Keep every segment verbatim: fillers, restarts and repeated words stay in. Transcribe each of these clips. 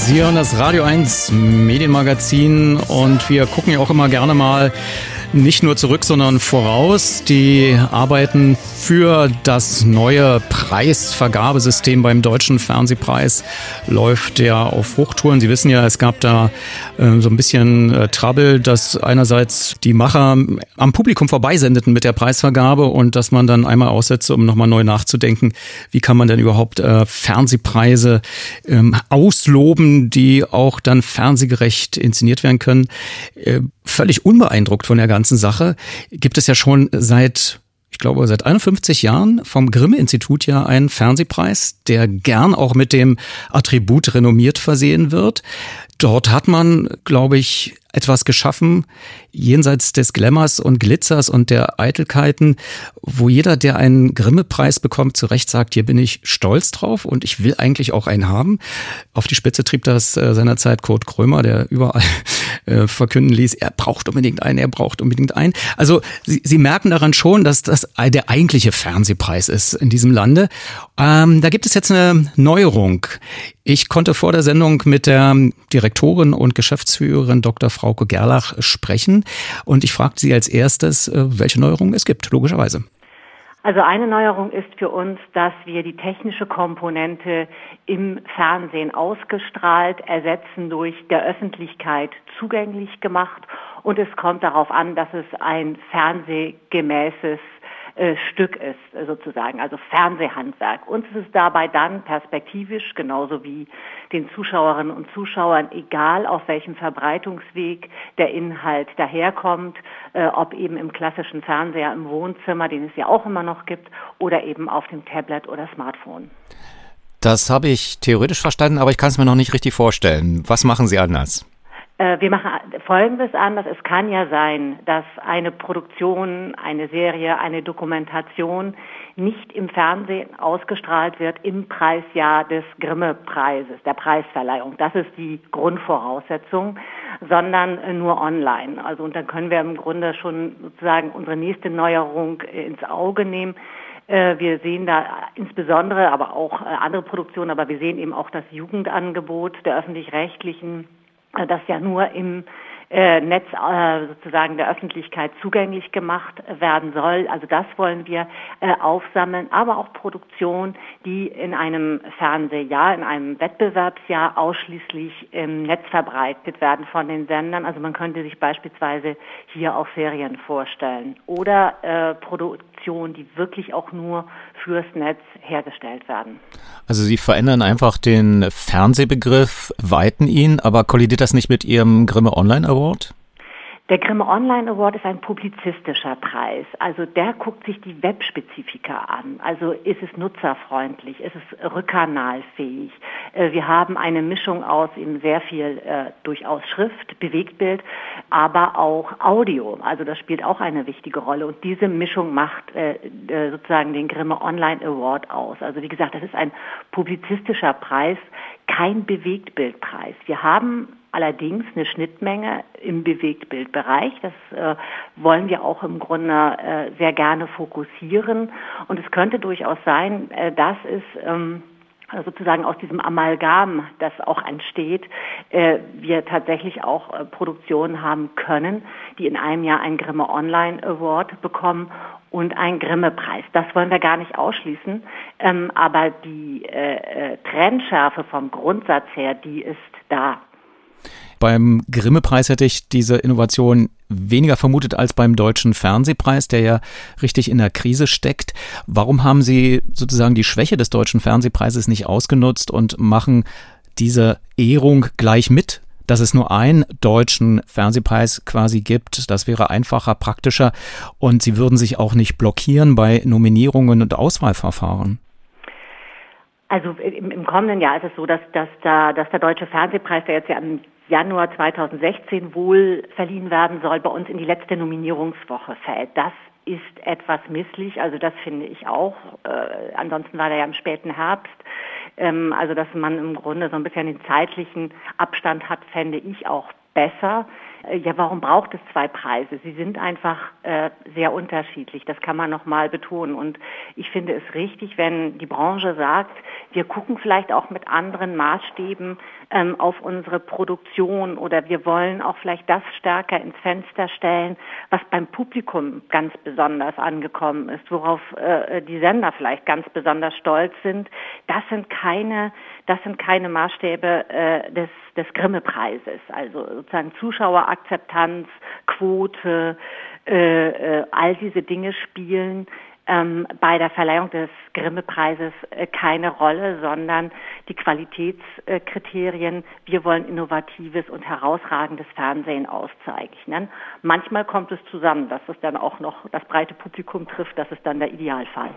Sie hören das Radio eins Medienmagazin und wir gucken ja auch immer gerne mal nicht nur zurück, sondern voraus. Die Arbeiten für das neue Preisvergabesystem beim Deutschen Fernsehpreis läuft ja auf Hochtouren. Sie wissen ja, es gab da äh, so ein bisschen äh, Trouble, dass einerseits die Macher am Publikum vorbeisendeten mit der Preisvergabe und dass man dann einmal aussetzte, um nochmal neu nachzudenken, wie kann man denn überhaupt äh, Fernsehpreise ähm, ausloben, die auch dann fernsehgerecht inszeniert werden können. Äh, völlig unbeeindruckt von der ganzen Sache gibt es ja schon seit, ich glaube, seit einundfünfzig Jahren vom Grimme-Institut ja einen Fernsehpreis, der gern auch mit dem Attribut renommiert versehen wird. Dort hat man, glaube ich, etwas geschaffen, jenseits des Glamours und Glitzers und der Eitelkeiten, wo jeder, der einen Grimme-Preis bekommt, zu Recht sagt, hier bin ich stolz drauf und ich will eigentlich auch einen haben. Auf die Spitze trieb das äh, seinerzeit Kurt Krömer, der überall äh, verkünden ließ, er braucht unbedingt einen, er braucht unbedingt einen. Also Sie, Sie merken daran schon, dass das der eigentliche Fernsehpreis ist in diesem Lande. Ähm, da gibt es jetzt eine Neuerung. Ich konnte vor der Sendung mit der Direktorin und Geschäftsführerin Doktor Frauke Gerlach sprechen und ich fragte sie als erstes, welche Neuerungen es gibt, logischerweise. Also eine Neuerung ist für uns, dass wir die technische Komponente im Fernsehen ausgestrahlt ersetzen durch der Öffentlichkeit zugänglich gemacht und es kommt darauf an, dass es ein fernsehgemäßes Äh, Stück ist, sozusagen, also Fernsehhandwerk. Uns ist es dabei dann perspektivisch, genauso wie den Zuschauerinnen und Zuschauern, egal auf welchem Verbreitungsweg der Inhalt daherkommt, äh, ob eben im klassischen Fernseher im Wohnzimmer, den es ja auch immer noch gibt, oder eben auf dem Tablet oder Smartphone. Das habe ich theoretisch verstanden, aber ich kann es mir noch nicht richtig vorstellen. Was machen Sie anders? Wir machen Folgendes anders. Es kann ja sein, dass eine Produktion, eine Serie, eine Dokumentation nicht im Fernsehen ausgestrahlt wird im Preisjahr des Grimme-Preises, der Preisverleihung. Das ist die Grundvoraussetzung, sondern nur online. Also und dann können wir im Grunde schon sozusagen unsere nächste Neuerung ins Auge nehmen. Wir sehen da insbesondere, aber auch andere Produktionen, aber wir sehen eben auch das Jugendangebot der öffentlich-rechtlichen, das ja nur im äh, Netz äh, sozusagen der Öffentlichkeit zugänglich gemacht werden soll. Also das wollen wir äh, aufsammeln, aber auch Produktion, die in einem Fernsehjahr, in einem Wettbewerbsjahr ausschließlich im Netz verbreitet werden von den Sendern. Also man könnte sich beispielsweise hier auch Serien vorstellen oder äh, Produktionen, die wirklich auch nur fürs Netz hergestellt werden. Also Sie verändern einfach den Fernsehbegriff, weiten ihn, aber kollidiert das nicht mit Ihrem Grimme Online Award? Der Grimme Online Award ist ein publizistischer Preis. Also der guckt sich die Webspezifika an. Also ist es nutzerfreundlich, ist es rückkanalfähig. Wir haben eine Mischung aus eben sehr viel äh, durchaus Schrift, Bewegtbild, aber auch Audio. Also das spielt auch eine wichtige Rolle. Und diese Mischung macht äh, sozusagen den Grimme Online Award aus. Also wie gesagt, das ist ein publizistischer Preis, kein Bewegtbildpreis. Wir haben allerdings eine Schnittmenge im Bewegtbildbereich. Das äh, wollen wir auch im Grunde äh, sehr gerne fokussieren. Und es könnte durchaus sein, äh, dass es ähm, sozusagen aus diesem Amalgam, das auch entsteht, äh, wir tatsächlich auch äh, Produktionen haben können, die in einem Jahr einen Grimme Online Award bekommen und einen Grimme-Preis. Das wollen wir gar nicht ausschließen, ähm, aber die äh, äh, Trennschärfe vom Grundsatz her, die ist da. Beim Grimme-Preis hätte ich diese Innovation weniger vermutet als beim Deutschen Fernsehpreis, der ja richtig in der Krise steckt. Warum haben Sie sozusagen die Schwäche des Deutschen Fernsehpreises nicht ausgenutzt und machen diese Ehrung gleich mit, dass es nur einen deutschen Fernsehpreis quasi gibt? Das wäre einfacher, praktischer und Sie würden sich auch nicht blockieren bei Nominierungen und Auswahlverfahren. Also im, im kommenden Jahr ist es so, dass, dass, da, dass der Deutsche Fernsehpreis, der jetzt ja im Januar zweitausendsechzehn wohl verliehen werden soll, bei uns in die letzte Nominierungswoche fällt. Das ist etwas misslich, also das finde ich auch. Äh, ansonsten war der ja im späten Herbst. Ähm, also dass man im Grunde so ein bisschen den zeitlichen Abstand hat, fände ich auch besser. Ja, warum braucht es zwei Preise? Sie sind einfach äh, sehr unterschiedlich. Das kann man nochmal betonen. Und ich finde es richtig, wenn die Branche sagt, wir gucken vielleicht auch mit anderen Maßstäben ähm, auf unsere Produktion oder wir wollen auch vielleicht das stärker ins Fenster stellen, was beim Publikum ganz besonders angekommen ist, worauf äh, die Sender vielleicht ganz besonders stolz sind. Das sind keine, das sind keine Maßstäbe äh, des des Grimme-Preises, also sozusagen Zuschauerakzeptanz, Quote, äh, äh, all diese Dinge spielen ähm, bei der Verleihung des Grimme-Preises äh, keine Rolle, sondern die Qualitätskriterien, wir wollen innovatives und herausragendes Fernsehen auszeichnen. Manchmal kommt es zusammen, dass es dann auch noch das breite Publikum trifft, das ist dann der Idealfall.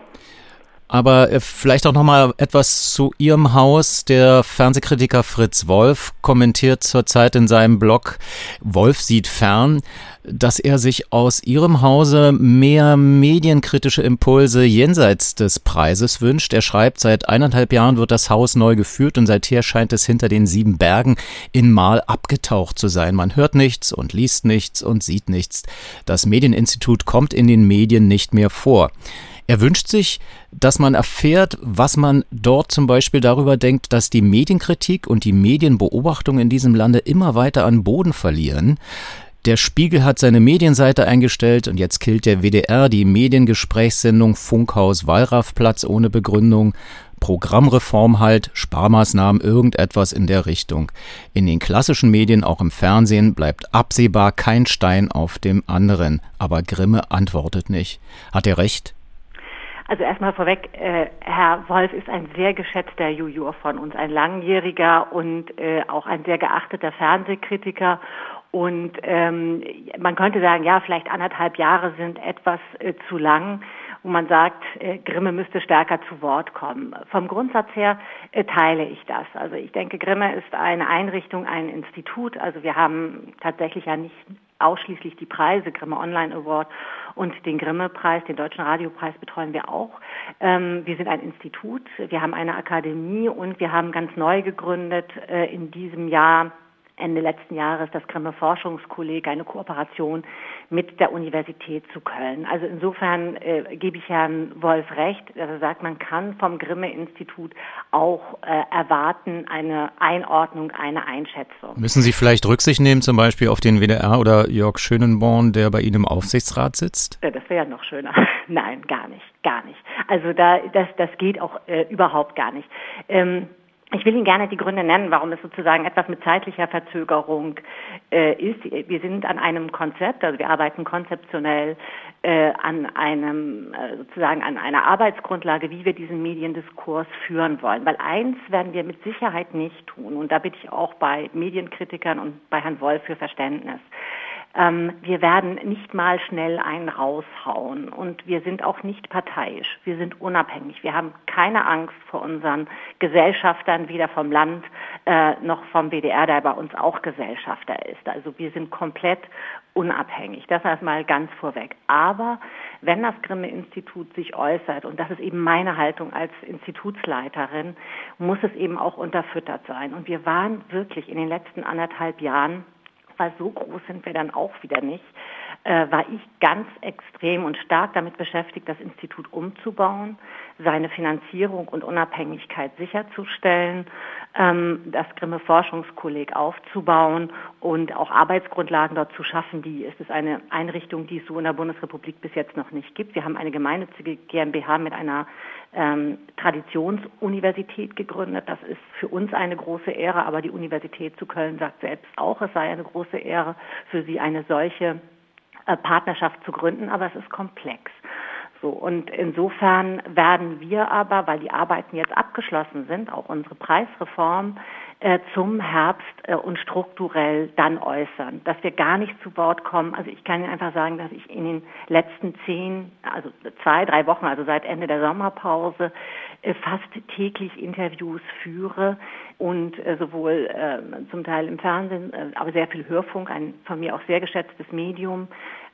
Aber vielleicht auch noch mal etwas zu Ihrem Haus. Der Fernsehkritiker Fritz Wolf kommentiert zurzeit in seinem Blog Wolf sieht fern, dass er sich aus Ihrem Hause mehr medienkritische Impulse jenseits des Preises wünscht. Er schreibt, seit eineinhalb Jahren wird das Haus neu geführt und seither scheint es hinter den sieben Bergen in Mal abgetaucht zu sein. Man hört nichts und liest nichts und sieht nichts. Das Medieninstitut kommt in den Medien nicht mehr vor. Er wünscht sich, dass man erfährt, was man dort zum Beispiel darüber denkt, dass die Medienkritik und die Medienbeobachtung in diesem Lande immer weiter an Boden verlieren. Der Spiegel hat seine Medienseite eingestellt und jetzt killt der W D R die Mediengesprächssendung Funkhaus Wallrafplatz ohne Begründung. Programmreform halt, Sparmaßnahmen, irgendetwas in der Richtung. In den klassischen Medien, auch im Fernsehen, bleibt absehbar kein Stein auf dem anderen. Aber Grimme antwortet nicht. Hat er recht? Also erstmal vorweg, äh, Herr Wolf ist ein sehr geschätzter Juror von uns, ein langjähriger und äh, auch ein sehr geachteter Fernsehkritiker. Und ähm, man könnte sagen, ja, vielleicht anderthalb Jahre sind etwas äh, zu lang, wo man sagt, äh, Grimme müsste stärker zu Wort kommen. Vom Grundsatz her äh, teile ich das. Also ich denke, Grimme ist eine Einrichtung, ein Institut. Also wir haben tatsächlich ja nicht ausschließlich die Preise, Grimme Online Award und den Grimme-Preis, den Deutschen Radiopreis betreuen wir auch. Ähm, wir sind ein Institut, wir haben eine Akademie und wir haben ganz neu gegründet äh, in diesem Jahr, Ende letzten Jahres, das Grimme Forschungskolleg, eine Kooperation mit der Universität zu Köln. Also insofern äh, gebe ich Herrn Wolf recht, dass er sagt, man kann vom Grimme-Institut auch äh, erwarten, eine Einordnung, eine Einschätzung. Müssen Sie vielleicht Rücksicht nehmen, zum Beispiel auf den W D R oder Jörg Schönenborn, der bei Ihnen im Aufsichtsrat sitzt? Ja, das wäre ja noch schöner. Nein, gar nicht, gar nicht. Also da, das, das geht auch äh, überhaupt gar nicht. Ähm, Ich will Ihnen gerne die Gründe nennen, warum es sozusagen etwas mit zeitlicher Verzögerung äh, ist. Wir sind an einem Konzept, also wir arbeiten konzeptionell äh, an einem äh, sozusagen an einer Arbeitsgrundlage, wie wir diesen Mediendiskurs führen wollen. Weil eins werden wir mit Sicherheit nicht tun, und da bitte ich auch bei Medienkritikern und bei Herrn Wolf für Verständnis. Ähm, wir werden nicht mal schnell einen raushauen und wir sind auch nicht parteiisch. Wir sind unabhängig. Wir haben keine Angst vor unseren Gesellschaftern, weder vom Land äh, noch vom W D R, der bei uns auch Gesellschafter ist. Also wir sind komplett unabhängig. Das erstmal ganz vorweg. Aber wenn das Grimme-Institut sich äußert, und das ist eben meine Haltung als Institutsleiterin, muss es eben auch unterfüttert sein. Und wir waren wirklich in den letzten anderthalb Jahren, weil so groß sind wir dann auch wieder nicht, äh, war ich ganz extrem und stark damit beschäftigt, das Institut umzubauen, seine Finanzierung und Unabhängigkeit sicherzustellen, ähm, das Grimme Forschungskolleg aufzubauen und auch Arbeitsgrundlagen dort zu schaffen. Die ist es eine Einrichtung, die es so in der Bundesrepublik bis jetzt noch nicht gibt. Wir haben eine gemeinnützige GmbH mit einer ähm, Traditionsuniversität gegründet. Das ist für uns eine große Ehre, aber die Universität zu Köln sagt selbst auch, es sei eine große Ehre für sie, eine solche äh, Partnerschaft zu gründen, aber es ist komplex. So, und insofern werden wir aber, weil die Arbeiten jetzt abgeschlossen sind, auch unsere Preisreform äh, zum Herbst äh, und strukturell dann äußern, dass wir gar nicht zu Wort kommen. Also ich kann Ihnen einfach sagen, dass ich in den letzten zehn, also zwei, drei Wochen, also seit Ende der Sommerpause, äh, fast täglich Interviews führe und äh, sowohl äh, zum Teil im Fernsehen, äh, aber sehr viel Hörfunk, ein von mir auch sehr geschätztes Medium,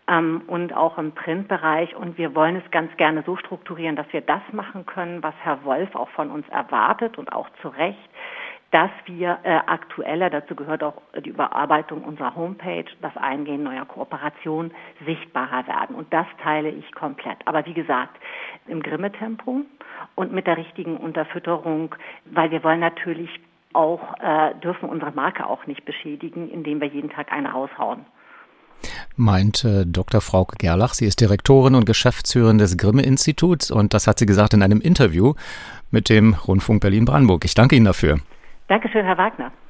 und auch im Printbereich. Und wir wollen es ganz gerne so strukturieren, dass wir das machen können, was Herr Wolf auch von uns erwartet und auch zu Recht, dass wir äh, aktueller, dazu gehört auch die Überarbeitung unserer Homepage, das Eingehen neuer Kooperationen sichtbarer werden. Und das teile ich komplett. Aber wie gesagt, im Grimme-Tempo und mit der richtigen Unterfütterung, weil wir wollen natürlich auch, äh, dürfen unsere Marke auch nicht beschädigen, indem wir jeden Tag eine raushauen. Meint äh, Doktor Frauke Gerlach. Sie ist Direktorin und Geschäftsführerin des Grimme-Instituts und das hat sie gesagt in einem Interview mit dem Rundfunk Berlin-Brandenburg. Ich danke Ihnen dafür. Dankeschön, Herr Wagner.